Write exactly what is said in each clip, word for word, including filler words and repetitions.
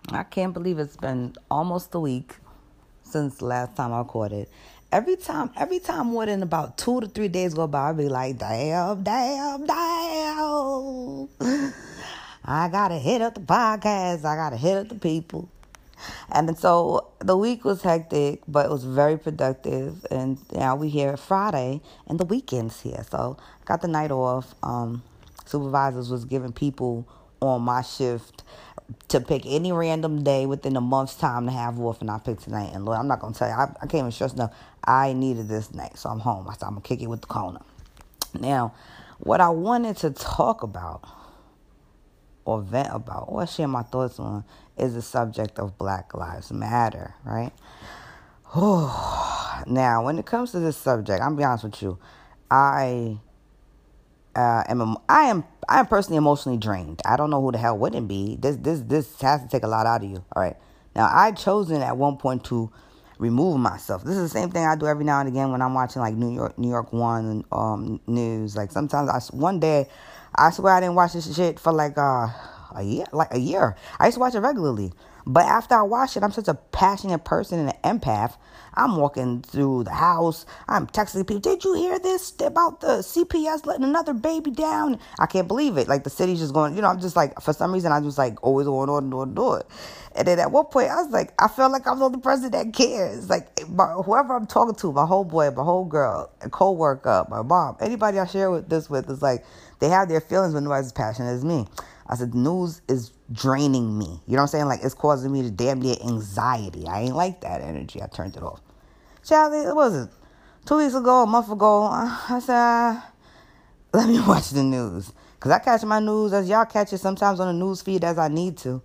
I can't believe it's been almost a week since last time I caught it. Every time, every time more than about two to three days go by, I'll be like, damn, damn, damn. I gotta hit up the podcast. I gotta hit up the people. And so the week was hectic, but it was very productive. And now we here Friday, and the weekend's here. So I got the night off. Um, supervisors was giving people on my shift to pick any random day within a month's time to have off, and I picked tonight. And Lord, I'm not gonna tell you, I, I can't even stress enough. I needed this night, so I'm home. I said I'm gonna kick it with the Kona. Now, what I wanted to talk about or vent about or share my thoughts on is the subject of Black Lives Matter, right? Now, when it comes to this subject, I'm gonna be honest with you, I uh, am I am I am personally emotionally drained. I don't know who the hell wouldn't be. This this this has to take a lot out of you. All right. Now, I chosen at one point to remove myself. This is the same thing I do every now and again when I'm watching like New York New York One um news. Like sometimes I one day I swear I didn't watch this shit for like uh, a year, like a year. I used to watch it regularly. But after I watch it, I'm such a passionate person and an empath. I'm walking through the house. I'm texting people, did you hear this about the C P S letting another baby down? I can't believe it. Like the city's just going, you know, I'm just like, for some reason, I just like always going on and on and on. And then at one point, I was like, I felt like I'm the only person that cares. Like my, whoever I'm talking to, my whole boy, my whole girl, a co-worker, my mom, anybody I share with this with, is like, they have their feelings when nobody's as passionate as me. I said, the news is draining me. You know what I'm saying? Like, it's causing me to damn near anxiety. I ain't like that energy. I turned it off. Charlie, it wasn't two weeks ago, a month ago. I said, uh, let me watch the news. Because I catch my news as y'all catch it sometimes on the news feed as I need to.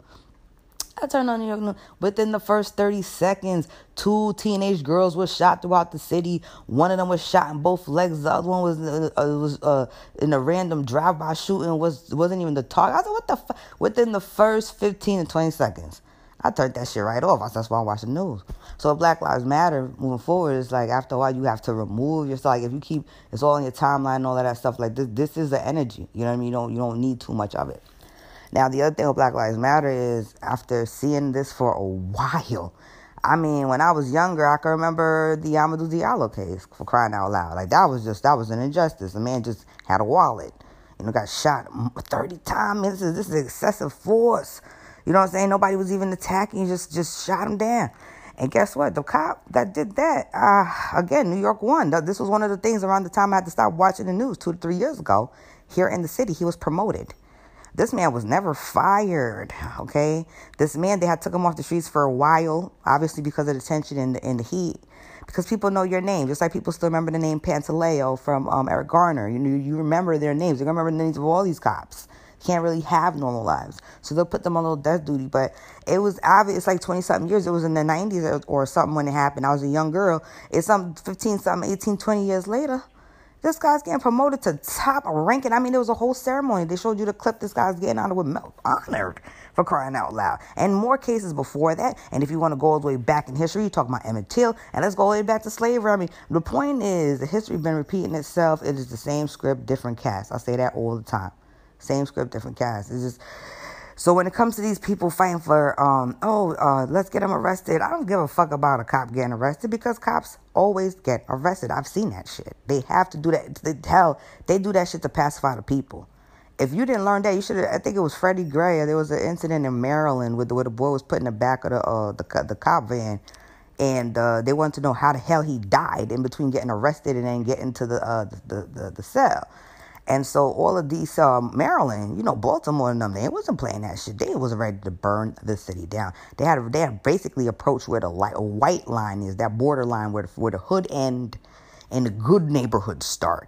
I turned on New York News. Within the first thirty seconds, two teenage girls were shot throughout the city. One of them was shot in both legs. The other one was uh, was uh, in a random drive-by shooting. Was wasn't even the target. I said, what the fuck? Within the first fifteen to twenty seconds, I turned that shit right off. I said, that's why I watch the news. So Black Lives Matter moving forward is like, after a while you have to remove yourself. Like if you keep it's all in your timeline and all of that stuff. Like this, this is the energy. You know what I mean? You don't you don't need too much of it. Now, the other thing with Black Lives Matter is, after seeing this for a while, I mean, when I was younger, I can remember the Amadou Diallo case, for crying out loud. Like, that was just, that was an injustice. The man just had a wallet, you know, got shot thirty times. This is, this is excessive force. You know what I'm saying? Nobody was even attacking, just, just shot him down. And guess what? The cop that did that, uh, again, New York won. This was one of the things around the time I had to stop watching the news two to three years ago. Here in the city, he was promoted. This man was never fired, okay? This man, they had took him off the streets for a while, obviously because of the tension and the, and the heat. Because people know your name, just like people still remember the name Pantaleo from um, Eric Garner. You know, you remember their names. You remember the names of all these cops. Can't really have normal lives. So they'll put them on a little death duty. But it was obvious, it's like twenty-something years. It was in the nineties or, or something when it happened. I was a young girl. It's some fifteen, something, eighteen, twenty years later. This guy's getting promoted to top ranking. I mean, there was a whole ceremony. They showed you the clip. This guy's getting honored with Mel, honored for crying out loud. And more cases before that. And if you want to go all the way back in history, you talk about Emmett Till. And let's go all the way back to slavery. I mean, the point is, the history's been repeating itself. It is the same script, different cast. I say that all the time. Same script, different cast. It's just... So when it comes to these people fighting for, um, oh, uh, let's get them arrested, I don't give a fuck about a cop getting arrested because cops always get arrested. I've seen that shit. They have to do that. They, hell, they do that shit to pacify the people. If you didn't learn that, you should have, I think it was Freddie Gray. There was an incident in Maryland where the, where the boy was put in the back of the, uh, the, the cop van. And uh, they wanted to know how the hell he died in between getting arrested and then getting to the, uh, the, the, the cell. And so all of these, uh, Maryland, you know, Baltimore and them, they wasn't playing that shit. They was ready to burn the city down. They had they had basically approached where the light, a white line is, that borderline where the, where the hood end and the good neighborhoods start.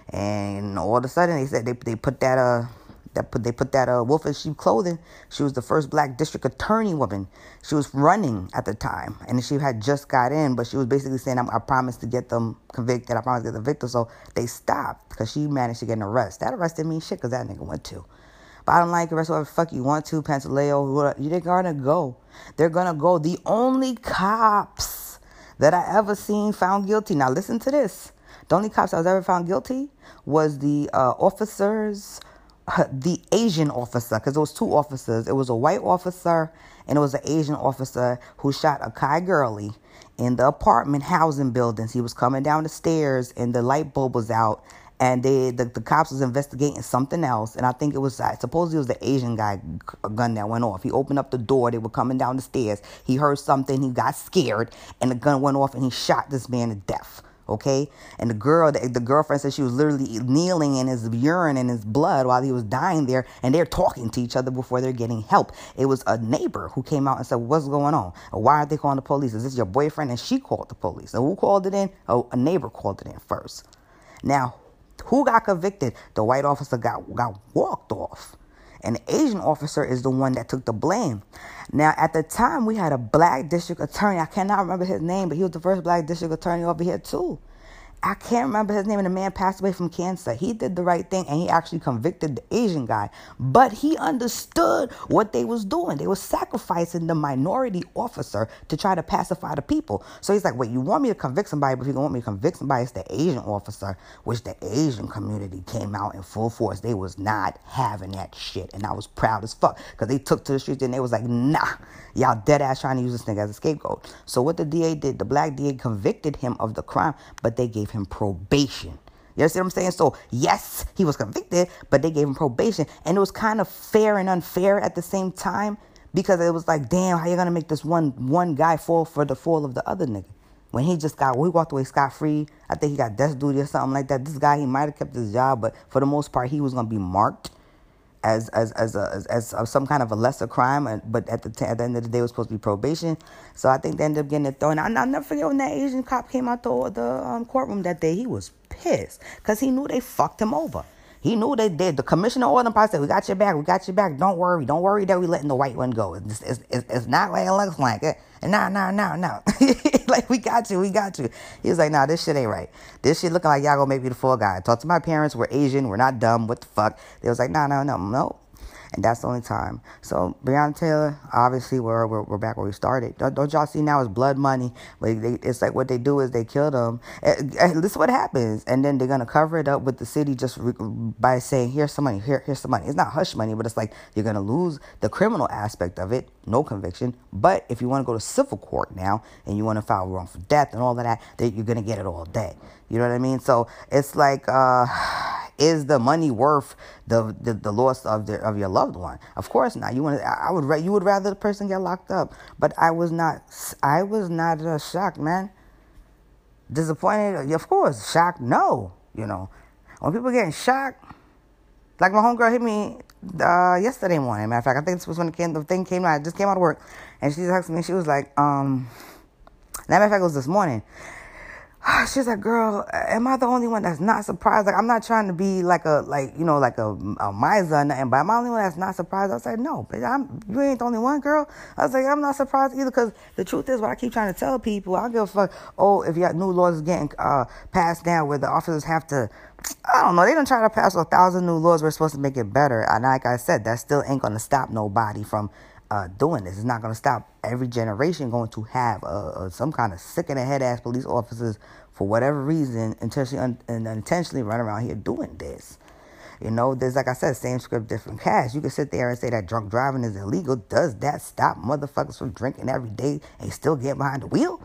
And all of a sudden, they said they they put that uh that put they put that uh wolf in sheep clothing. She was the first black district attorney woman. She was running at the time, and she had just got in, but she was basically saying, I, I promised to get them convicted. I promised to get the victim. So they stopped because she managed to get an arrest. That arrest didn't mean shit because that nigga went to. Bottom line, arrest whatever the fuck you want to, Pantaleo, they're gonna go. They're gonna go. The only cops that I ever seen found guilty. Now listen to this. The only cops I was ever found guilty was the uh, officers. The Asian officer, because there was two officers. It was a white officer And it was an Asian officer who shot a Kai Gurley in the apartment housing buildings. He was coming down the stairs and the light bulb was out. And they, the, the cops was investigating something else. And I think it was, I suppose it was the Asian guy gun that went off. He opened up the door. They were coming down the stairs. He heard something. He got scared. And the gun went off and he shot this man to death. Okay? And the girl, the, the girlfriend said she was literally kneeling in his urine and his blood while he was dying there. And they're talking to each other before they're getting help. It was a neighbor who came out and said, what's going on? Why aren't they calling the police? Is this your boyfriend? And she called the police. And who called it in? Oh, a neighbor called it in first. Now, who got convicted? The white officer got, got walked off. And the Asian officer is the one that took the blame. Now, at the time, we had a black district attorney. I cannot remember his name, but he was the first black district attorney over here, too. I can't remember his name, and the man passed away from cancer. He did the right thing, and he actually convicted the Asian guy. But he understood what they was doing. They was sacrificing the minority officer to try to pacify the people. So he's like, wait, you want me to convict somebody, but if you don't want me to convict somebody, it's the Asian officer, which the Asian community came out in full force. They was not having that shit, and I was proud as fuck, because they took to the streets, and they was like, nah, y'all dead ass trying to use this nigga as a scapegoat. So what the D A did, the black D A convicted him of the crime, but they gave him probation. You understand what I'm saying? So yes, he was convicted, but they gave him probation. And it was kind of fair and unfair at the same time, because it was like, damn, how you gonna make this one one guy fall for the fall of the other nigga? When he just got, when he walked away scot-free, I think he got death duty or something like that. This guy, he might have kept his job, but for the most part, he was gonna be marked as as as a, as, as a, some kind of a lesser crime, and, but at the t- at the end of the day, it was supposed to be probation. So I think they ended up getting it thrown. I'll never forget when that Asian cop came out the the um, courtroom that day. He was pissed because he knew they fucked him over. He knew they did. The commissioner ordered him. I said, "We got your back. We got your back. Don't worry. Don't worry that we letting the white one go. It's it's, it's, it's not like it looks like it. No, no, no, no. Like, we got you. We got you." He was like, "Nah, this shit ain't right. This shit looking like y'all gonna make me the full guy." I talked to my parents. We're Asian. We're not dumb. What the fuck? They was like, "No, no, no, no." And that's the only time. So Breonna Taylor, obviously, we're, we're we're back where we started. Don't, don't y'all see now it's blood money? But they, it's like what they do is they kill them. And, and this is what happens. And then they're going to cover it up with the city just re- by saying, here's some money, here, here's some money. It's not hush money, but it's like you're going to lose the criminal aspect of it. No conviction. But if you want to go to civil court now and you want to file wrongful death and all of that, then you're going to get it all day. You know what I mean? So it's like, uh, is the money worth the, the, the loss of the, of your loved one? Of course not. You want I would you would rather the person get locked up. But I was not I was not uh, shocked, man. Disappointed, of course. Shocked, no. You know, when people getting shocked, like my homegirl hit me uh, yesterday morning. Matter of fact, I think this was when it came, the thing came out. I just came out of work, and she texted me. She was like, um, matter of fact, it was this morning. She's like, "Girl, am I the only one that's not surprised? Like, I'm not trying to be like a, like, you know, like a, a miser or nothing, but am I the only one that's not surprised?" I was like, "No, but I'm, you ain't the only one, girl." I was like, "I'm not surprised either, because the truth is what I keep trying to tell people. I don't give a fuck. Oh, if you got new laws getting uh, passed down where the officers have to, I don't know, they don't try to pass a thousand new laws. We're supposed to make it better. And like I said, that still ain't going to stop nobody from Uh, doing this. It's not going to stop every generation going to have uh, uh, some kind of sick in the head ass police officers for whatever reason intentionally un- and intentionally run around here doing this. You know, there's, like I said, same script, different cast. You can sit there and say that drunk driving is illegal. Does that stop motherfuckers from drinking every day and still get behind the wheel?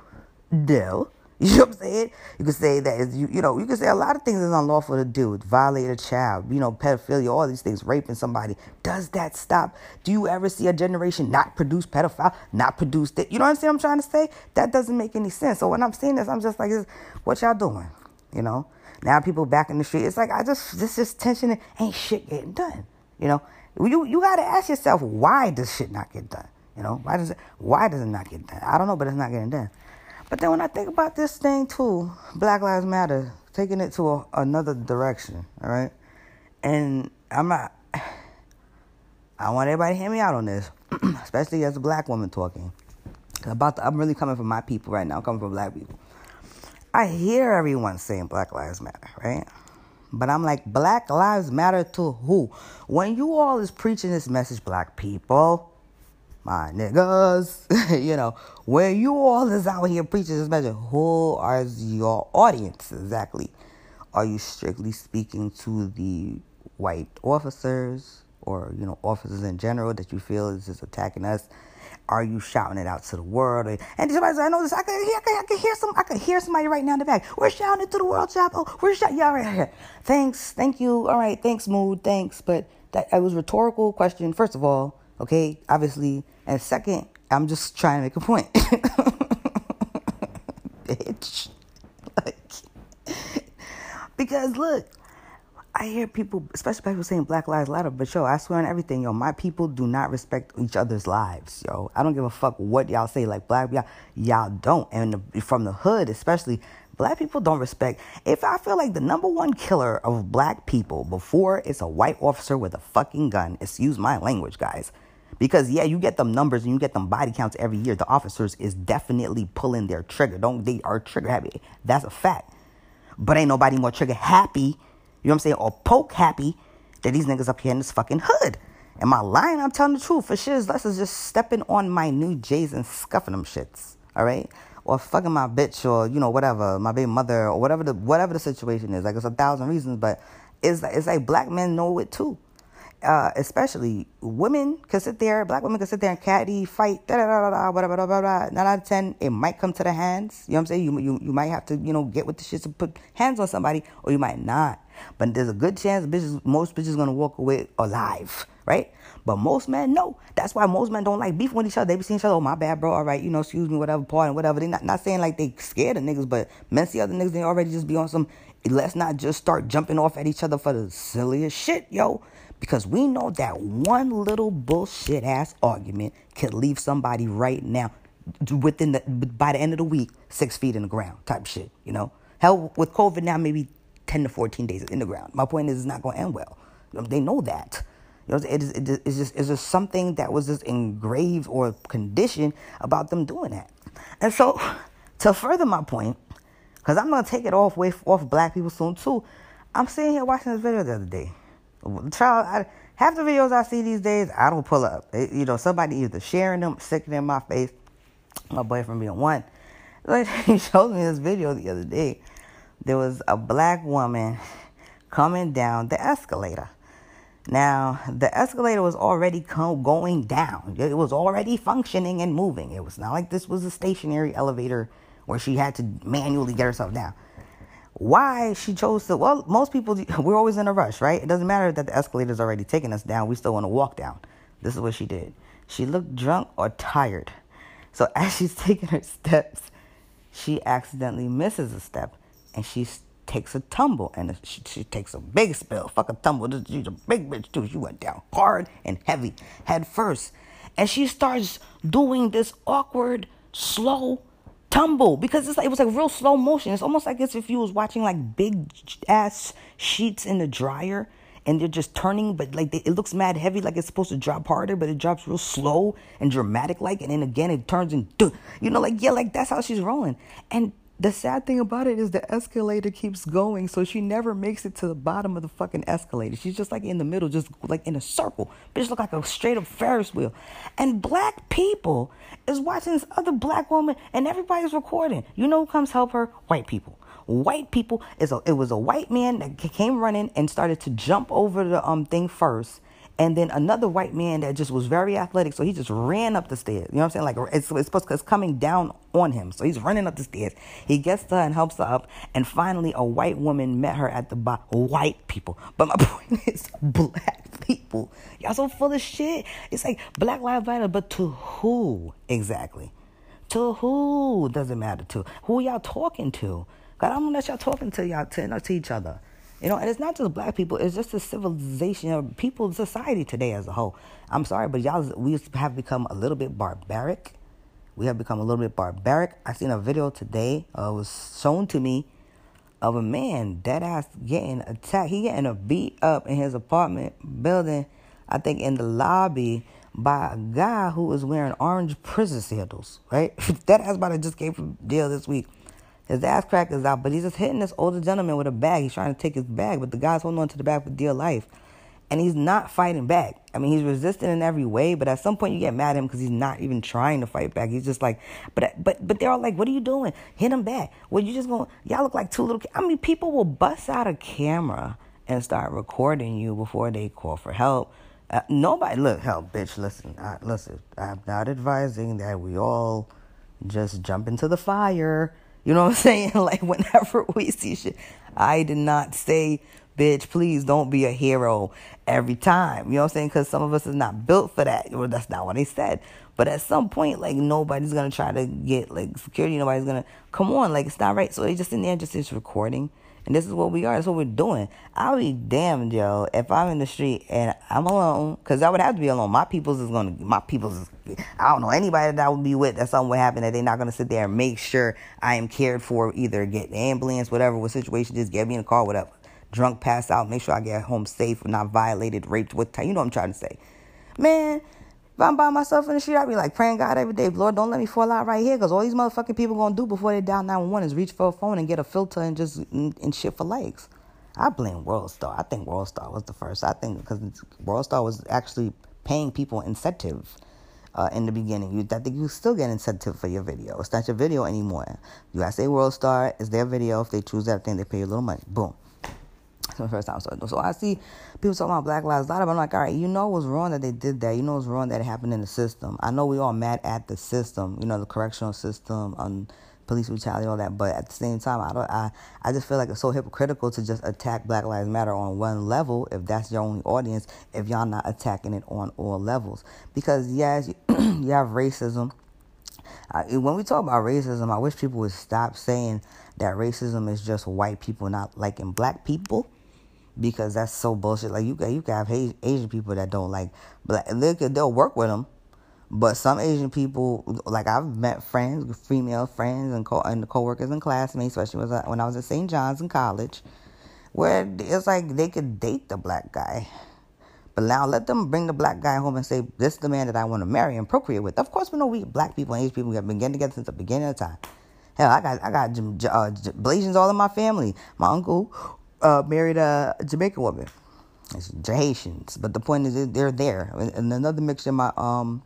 No. You know what I'm saying? You can say that, is, you, you know, you can say a lot of things is unlawful to do. Violate a child, you know, pedophilia, all these things, raping somebody. Does that stop? Do you ever see a generation not produce pedophile, not produce that? You know what I'm saying? I'm trying to say? That doesn't make any sense. So when I'm seeing this, I'm just like, what y'all doing? You know? Now people back in the street. It's like, I just, this just tension, ain't shit getting done. You know? You, you got to ask yourself, why does shit not get done? You know? Why does it, why does it not get done? I don't know, but it's not getting done. But then when I think about this thing too, Black Lives Matter, taking it to a, another direction, all right? And I'm not, I want everybody to hear me out on this, especially as a black woman talking. About the, I'm really coming from my people right now, I'm coming from black people. I hear everyone saying Black Lives Matter, right? But I'm like, Black Lives Matter to who? When you all is preaching this message, black people, my niggas, you know, where you all is out here preaching this message, who are your audience exactly? Are you strictly speaking to the white officers or, you know, officers in general that you feel is just attacking us? are you shouting it out to the world? And somebody said, I know this. I can hear, I can, I can hear some. I can hear somebody right now in the back. We're shouting it to the world, Chapo. We're shouting. Yeah, right here. Thanks. Thank you. All right. Thanks, Mood. Thanks. But that it was a rhetorical question. First of all, okay, obviously, and second, I'm just trying to make a point. Bitch. Like, because look. I hear people, especially people saying Black Lives Matter, but yo, I swear on everything, yo, my people do not respect each other's lives, yo. I don't give a fuck what y'all say, like black y'all, y'all don't. And the, from the hood, especially, black people don't respect. If I feel like the number one killer of black people before it's a white officer with a fucking gun, excuse my language, guys. Because yeah, you get them numbers and you get them body counts every year. The officers is definitely pulling their trigger. Don't they are trigger happy? That's a fact. But ain't nobody more trigger happy. You know what I'm saying? Or poke happy that these niggas up here in this fucking hood. Am I lying? I'm telling the truth. For shiz, less is just stepping on my new J's and scuffing them shits. All right? Or fucking my bitch or, you know, whatever. My baby mother or whatever the whatever the situation is. Like, it's a thousand reasons. But it's, it's like black men know it too. Uh, especially women can sit there, black women can sit there and catty, fight, da da da da, whatever, blah, blah, blah. Nine out of ten, it might come to the hands. You know what I'm saying? You you you might have to, you know, get with the shit to put hands on somebody, or you might not. But there's a good chance bitches, most bitches gonna walk away alive, right? But most men, no. That's why most men don't like beefing with each other. They be seeing each other, oh, my bad, bro, all right, you know, excuse me, whatever, pardon, whatever. They not, not saying like they scared of niggas, but men see other niggas, they already just be on some, let's not just start jumping off at each other for the silliest shit, yo. Because we know that one little bullshit ass argument could leave somebody right now within the, by the end of the week, six feet in the ground type shit, you know? Hell, with COVID now, maybe ten to fourteen days in the ground. My point is, it's not going to end well. You know, they know that. You know, it is, it is, it's just, it's just something that was just engraved or conditioned about them doing that. And so, to further my point, because I'm going to take it off, way off black people soon too, I'm sitting here watching this video the other day. Child, I, half the videos I see these days, I don't pull up. It, you know, somebody either sharing them, sticking them in my face. My boyfriend being one. Like, he showed me this video the other day. There was a black woman coming down the escalator. Now, the escalator was already co- going down. It was already functioning and moving. It was not like this was a stationary elevator where she had to manually get herself down. Why she chose to, well, most people, we're always in a rush, right? It doesn't matter that the escalator's already taking us down. We still want to walk down. This is what she did. She looked drunk or tired. So as she's taking her steps, she accidentally misses a step and she takes a tumble. And she, she takes a big spill. Fuck a tumble. She's a big bitch too. She went down hard and heavy, head first. And she starts doing this awkward, slow tumble, because it's like, it was like real slow motion. It's almost like as if you was watching like big ass sheets in the dryer and they're just turning, but like they, it looks mad heavy, like it's supposed to drop harder, but it drops real slow and dramatic like, and then again it turns into, you know, like, yeah, like that's how she's rolling. And the sad thing about it is the escalator keeps going, so she never makes it to the bottom of the fucking escalator. She's just like in the middle, just like in a circle. Bitch look like a straight up Ferris wheel. And black people is watching this other black woman and everybody's recording. You know who comes help her? White people. White people is a, it was a white man that came running and started to jump over the um thing first. And then another white man that just was very athletic, so he just ran up the stairs. You know what I'm saying? Like, it's, it's supposed to, it's coming down on him. So he's running up the stairs. He gets to her and helps her up. And finally, a white woman met her at the bottom. White people. But my point is, black people. Y'all so full of shit. It's like Black Lives Matter, but to who exactly? To who does it matter to? Who y'all talking to? God, I don't know that y'all talking to y'all, to, to each other. You know, and it's not just black people. It's just the civilization of people, society today as a whole. I'm sorry, but y'all, we have become a little bit barbaric. We have become a little bit barbaric. I seen a video today, uh, was shown to me, of a man dead ass getting attacked. He getting a beat up in his apartment building, I think in the lobby, by a guy who was wearing orange prison sandals, right? That ass about to just came from jail this week. His ass crack is out, but he's just hitting this older gentleman with a bag. He's trying to take his bag, but the guy's holding on to the bag for dear life. And he's not fighting back. I mean, he's resisting in every way, but at some point you get mad at him because he's not even trying to fight back. He's just like, but but but they're all like, what are you doing? Hit him back. Well, you just going, y'all look like two little kids. I mean, people will bust out a camera and start recording you before they call for help. Uh, nobody, look, hell, bitch, listen, I, listen, I'm not advising that we all just jump into the fire. You know what I'm saying? Like, whenever we see shit, I did not say, bitch, please don't be a hero every time. You know what I'm saying? Because some of us is not built for that. Well, that's not what they said. But at some point, like, nobody's going to try to get, like, security. Nobody's going to, come on, like, it's not right. So they just in there just is recording. And this is what we are. That's what we're doing. I'll be damned, yo, if I'm in the street and I'm alone, because I would have to be alone. My people's is going to, my people's is, I don't know anybody that I would be with that something would happen that they're not going to sit there and make sure I am cared for, either get the ambulance, whatever, what situation, just get me in the car, whatever. Drunk, pass out, make sure I get home safe, not violated, raped, what time, you know what I'm trying to say. Man, if I'm by myself in the street, I'd be like praying God every day, Lord, don't let me fall out right here, because all these motherfucking people going to do before they dial nine one one is reach for a phone and get a filter and just and, and shit for likes. I blame WorldStar. I think WorldStar was the first. I think because WorldStar was actually paying people incentive uh, in the beginning. You, I think you still get incentive for your video. It's not your video anymore. You gotta say WorldStar, it's their video. If they choose that thing, they pay you a little money. Boom. That's my first time. So, so I see people talking about Black Lives Matter. I'm like, all right, you know it was wrong that they did that. You know it was wrong that it happened in the system. I know we all mad at the system, you know, the correctional system, um, police brutality, all that. But at the same time, I don't. I, I just feel like it's so hypocritical to just attack Black Lives Matter on one level if that's your only audience, if y'all not attacking it on all levels. Because, yes, you have racism. I, when we talk about racism, I wish people would stop saying that racism is just white people not liking black people. Because that's so bullshit. Like, you can, you can have Asian people that don't like black. They could, they'll work with them. But some Asian people, like, I've met friends, female friends and, co- and co-workers and classmates, especially when I was at Saint John's in college, where it's like they could date the black guy. But now let them bring the black guy home and say, this is the man that I want to marry and procreate with. Of course, we know we black people and Asian people have been getting together since the beginning of time. Hell, I got I got uh, Blasians all in my family. My uncle Uh, married a Jamaican woman. It's Haitians, but the point is they're there. And another mixture, my um,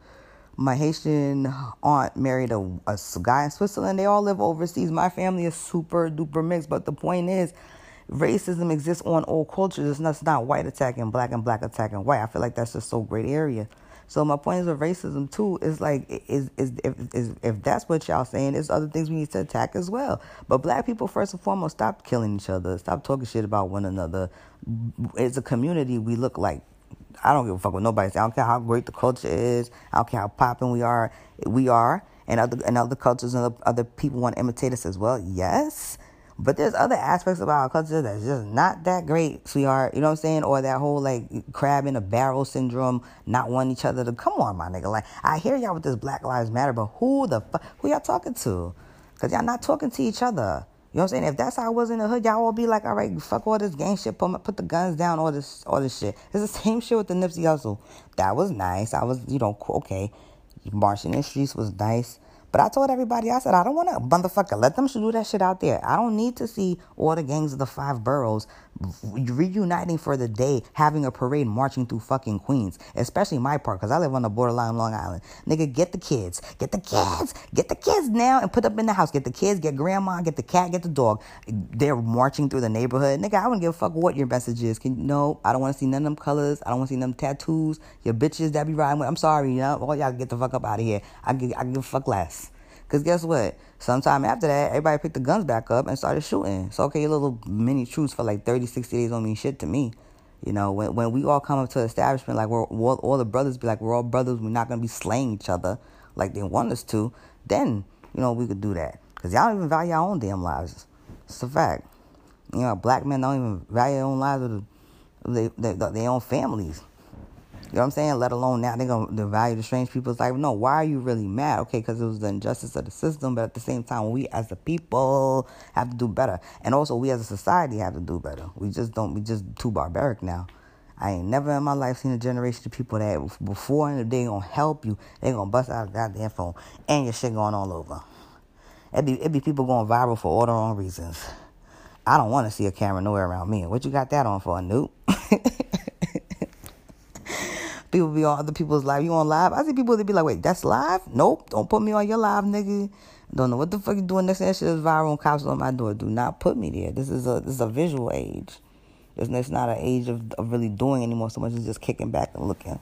my Haitian aunt married a, a guy in Switzerland. They all live overseas. My family is super duper mixed. But the point is, racism exists on all cultures. It's not, it's not white attacking black and black attacking white. I feel like that's just so great area. So my point is with racism too is like is is if is if that's what y'all saying, there's other things we need to attack as well. But black people first and foremost, stop killing each other, stop talking shit about one another. As a community, we look like, I don't give a fuck what nobody says. I don't care how great the culture is. I don't care how popping we are. We are, and other and other cultures and other, other people want to imitate us as well. Yes. But there's other aspects of our culture that's just not that great, sweetheart. You know what I'm saying? Or that whole, like, crab in a barrel syndrome, not wanting each other to... Come on, my nigga. Like, I hear y'all with this Black Lives Matter, but who the fuck... Who y'all talking to? Because y'all not talking to each other. You know what I'm saying? If that's how I was in the hood, y'all all be like, all right, fuck all this gang shit, put, my, put the guns down, all this all this shit. It's the same shit with the Nipsey Hussle. That was nice. I was, you know, okay. Marching in the streets was nice. But I told everybody, I said, I don't want to, motherfucker, let them do that shit out there. I don't need to see all the gangs of the five boroughs reuniting for the day, having a parade marching through fucking Queens, especially my part, because I live on the borderline Long Island. Nigga, get the kids, get the kids, get the kids now and put up in the house. Get the kids, get grandma, get the cat, get the dog. They're marching through the neighborhood. Nigga, I wouldn't give a fuck what your message is. Can you, no, I don't want to see none of them colors. I don't want to see none of them tattoos. Your bitches that be riding with. I'm sorry, you know, all y'all get the fuck up out of here. I give, I give a fuck less. Because guess what? Sometime after that, everybody picked the guns back up and started shooting. So, okay, a little mini truce for like thirty, sixty days don't mean shit to me. You know, when when we all come up to an establishment, like we're all, all the brothers be like, we're all brothers, we're not going to be slaying each other like they want us to, then, you know, we could do that. Because y'all don't even value your own damn lives. It's a fact. You know, black men don't even value their own lives or their, their, their own families. You know what I'm saying? Let alone now they're going to value the strange people. It's like, no, why are you really mad? Okay, because it was the injustice of the system. But at the same time, we as a people have to do better. And also, we as a society have to do better. We just don't, we just too barbaric now. I ain't never in my life seen a generation of people that before and they going to help you, they going to bust out a goddamn phone and your shit going all over. It be, it be people going viral for all the wrong reasons. I don't want to see a camera nowhere around me. What you got that on for, a Noop? People be on other people's live. You on live? I see people that be like, wait, that's live? Nope. Don't put me on your live, nigga. Don't know what the fuck you doing next to that shit is viral and cops on my door. Do not put me there. This is a this is a visual age. It's, it's not an age of, of really doing anymore so much as just kicking back and looking.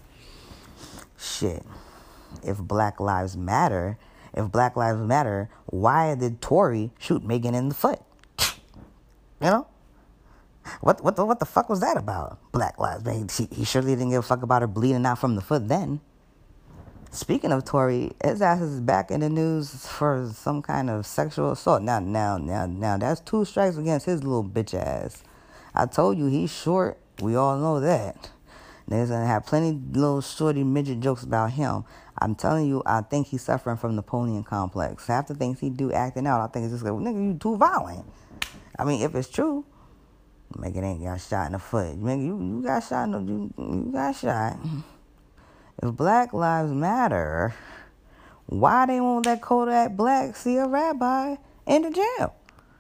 Shit. If Black Lives Matter, if Black Lives Matter, why did Tory shoot Megan in the foot? You know? What what the, what the fuck was that about? Black Lives Matter. He, he surely didn't give a fuck about her bleeding out from the foot then. Speaking of Tory, his ass is back in the news for some kind of sexual assault. Now, now, now, now, that's two strikes against his little bitch ass. I told you he's short. We all know that. Niggas gonna have plenty little shorty midget jokes about him. I'm telling you, I think he's suffering from Napoleon complex. Half the things he do acting out, I think it's just like, nigga, you too violent. I mean, if it's true, Megan ain't got shot in the foot. Nigga, you, you got shot in the, you, you got shot. If Black Lives Matter, why they won't let Kodak Black see a rabbi in the jail?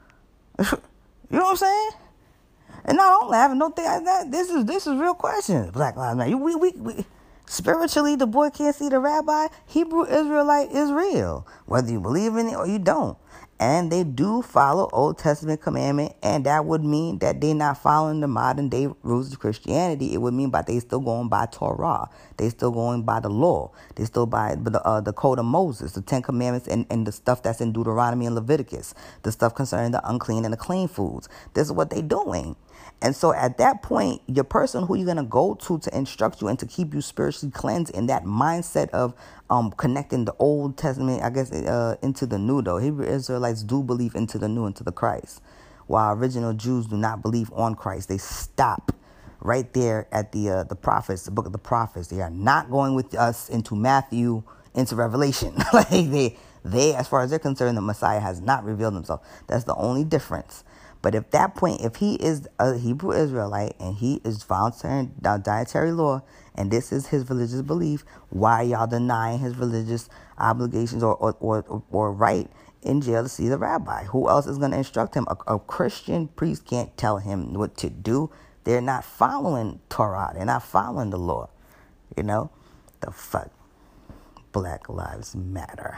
You know what I'm saying? And no, don't laugh. Don't think that. This is this is real questions. Black Lives Matter. We, we, we, spiritually, the boy can't see the rabbi. Hebrew Israelite is real, whether you believe in it or you don't. And they do follow Old Testament commandment, and that would mean that they're not following the modern day rules of Christianity. It would mean by they still going by Torah. They still going by the law. They still by the uh, the code of Moses, the Ten Commandments, and, and the stuff that's in Deuteronomy and Leviticus, the stuff concerning the unclean and the clean foods. This is what they're doing. And so at that point, your person who you're going to go to to instruct you and to keep you spiritually cleansed in that mindset of um, connecting the Old Testament, I guess, uh, into the new, though. Hebrew Israelites do believe into the new, into the Christ, while original Jews do not believe on Christ. They stop right there at the uh, the prophets, the book of the prophets. They are not going with us into Matthew, into Revelation. Like they, they, as far as they're concerned, the Messiah has not revealed himself. That's the only difference. But at that point, if he is a Hebrew Israelite and he is following dietary law and this is his religious belief, why y'all denying his religious obligations or or, or, or right in jail to see the rabbi? Who else is going to instruct him? A, a Christian priest can't tell him what to do. They're not following Torah. They're not following the law. You know? The fuck? Black Lives Matter.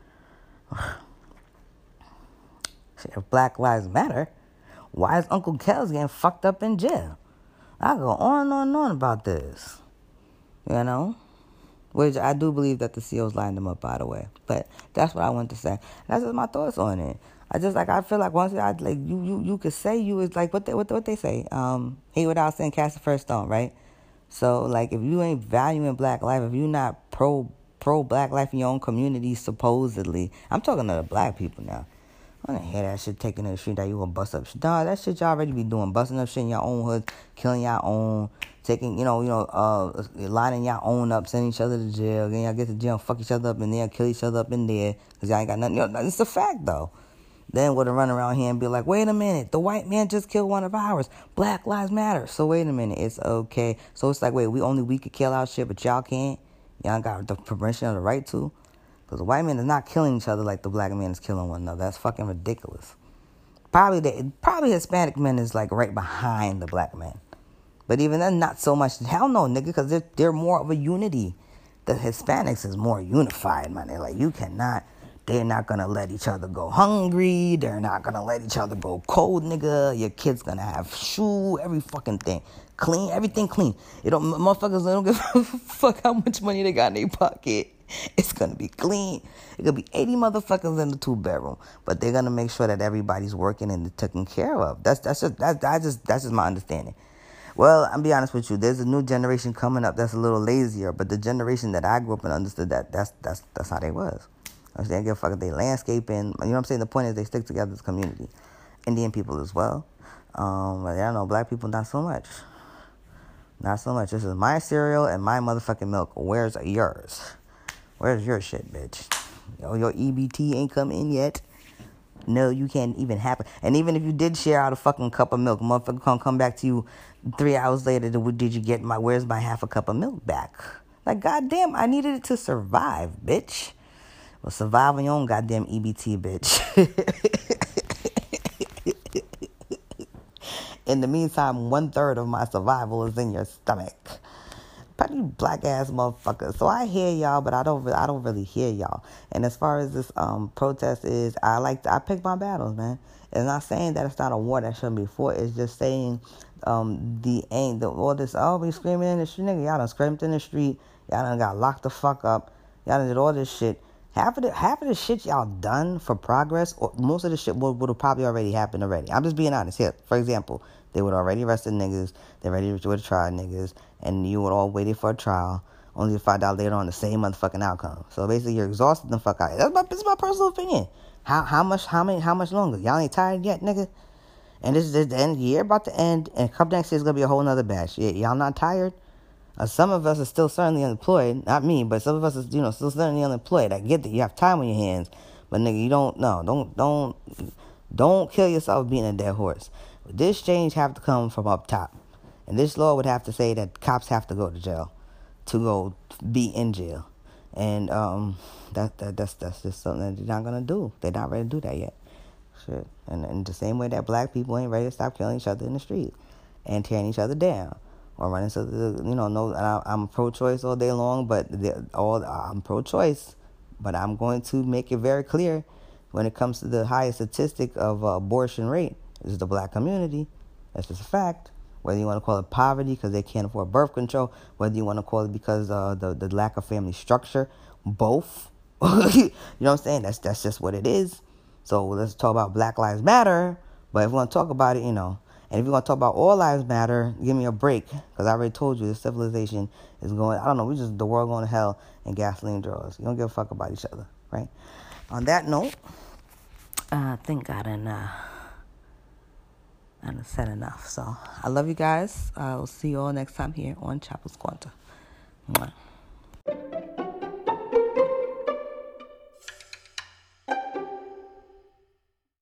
If Black Lives Matter, why is Uncle Kells getting fucked up in jail? I go on and on and on about this. You know? Which I do believe that the SEALs lined them up, by the way. But that's what I want to say. That's just my thoughts on it. I just, like, I feel like once I, like, you, you, you could say you is, like, what they, what, what they say? Um, hate without saying cast the first stone, right? So, like, if you ain't valuing black life, if you're not pro, pro black life in your own community, supposedly, I'm talking to the black people now. I don't hear that shit taking to the street that you gonna bust up shit. Dog, that shit y'all already be doing. Busting up shit in your own hood, killing your own, taking, you know, you know, uh, lining your own up, sending each other to jail. Then y'all get to jail, fuck each other up in there, kill each other up in there. Because y'all ain't got nothing. You know, it's a fact, though. Then would run around here and be like, wait a minute, the white man just killed one of ours. Black Lives Matter. So wait a minute, it's okay. So it's like, wait, we only we could kill our shit, but y'all can't? Y'all got the permission or the right to? Because the white man is not killing each other like the black man is killing one another. That's fucking ridiculous. Probably the, probably Hispanic men is like right behind the black man. But even then, not so much. Hell no, nigga, because they're, they're more of a unity. The Hispanics is more unified, man. They're like, you cannot, they're not going to let each other go hungry. They're not going to let each other go cold, nigga. Your kid's going to have shoe, every fucking thing. Clean, everything clean. You don't, motherfuckers don't give a fuck how much money they got in their pocket. It's going to be clean. It could be eighty motherfuckers in the two bedroom, but they're going to make sure that everybody's working and taken care of. That's that's just that I just that's just my understanding. Well, I'll be honest with you. There's a new generation coming up that's a little lazier, but the generation that I grew up and understood that that's that's that's how they was. They didn't give a fuck if they landscaping. You know what I'm saying? The point is they stick together as a community. Indian people as well. Um, but I don't know, black people not so much. Not so much. This is my cereal and my motherfucking milk. Where's yours? Where's your shit, bitch? Yo, your E B T ain't come in yet. No, you can't even have it. And even if you did share out a fucking cup of milk, motherfucker come come back to you three hours later. Did you get my, where's my half a cup of milk back? Like, goddamn, I needed it to survive, bitch. Well, survive on your own goddamn E B T, bitch. In the meantime, one third of my survival is in your stomach. Pretty black ass motherfucker. So I hear y'all, but I don't. I don't really hear y'all. And as far as this um protest is, I like to, I pick my battles, man. It's not saying that it's not a war that shouldn't be fought. It's just saying Um, the ain't the all this. Oh, we screaming in the street, nigga. Y'all done screamed in the street. Y'all done got locked the fuck up. Y'all done did all this shit. Half of the half of the shit y'all done for progress, or most of the shit would would have probably already happened already. I'm just being honest here. For example, they would already arrested niggas. They ready to try niggas, and you would all waited for a trial, only to find out later on the same motherfucking outcome. So basically, you're exhausted the fuck out. That's my this is my personal opinion. How how much how many how much longer? Y'all ain't tired yet, nigga. And this is the end of the year about to end, and come next year is gonna be a whole nother batch. Y- y'all not tired? Uh, some of us are still certainly unemployed. Not me, but some of us are, you know, still certainly unemployed. I get that you have time on your hands, but nigga, you don't. No, don't, don't, don't kill yourself being a dead horse. This change have to come from up top, and this law would have to say that cops have to go to jail, to go be in jail, and um, that that that's that's just something that they're not gonna do. They're not ready to do that yet. Shit, and in the same way that black people ain't ready to stop killing each other in the street and tearing each other down. Or running to the, you know, no, I, I'm pro-choice all day long, but all I'm pro-choice, but I'm going to make it very clear when it comes to the highest statistic of uh, abortion rate is the black community. That's just a fact. Whether you want to call it poverty because they can't afford birth control, whether you want to call it because uh, the the lack of family structure, both. You know what I'm saying? That's that's just what it is. So let's talk about Black Lives Matter. But if we want to talk about it, you know. And if you want to talk about all lives matter, give me a break. Because I already told you this civilization is going, I don't know, we just, the world going to hell and gasoline draws. You don't give a fuck about each other, right? On that note, I think I done, uh, I done said enough. So I love you guys. I'll see you all next time here on Chapel's Quanta. Mwah.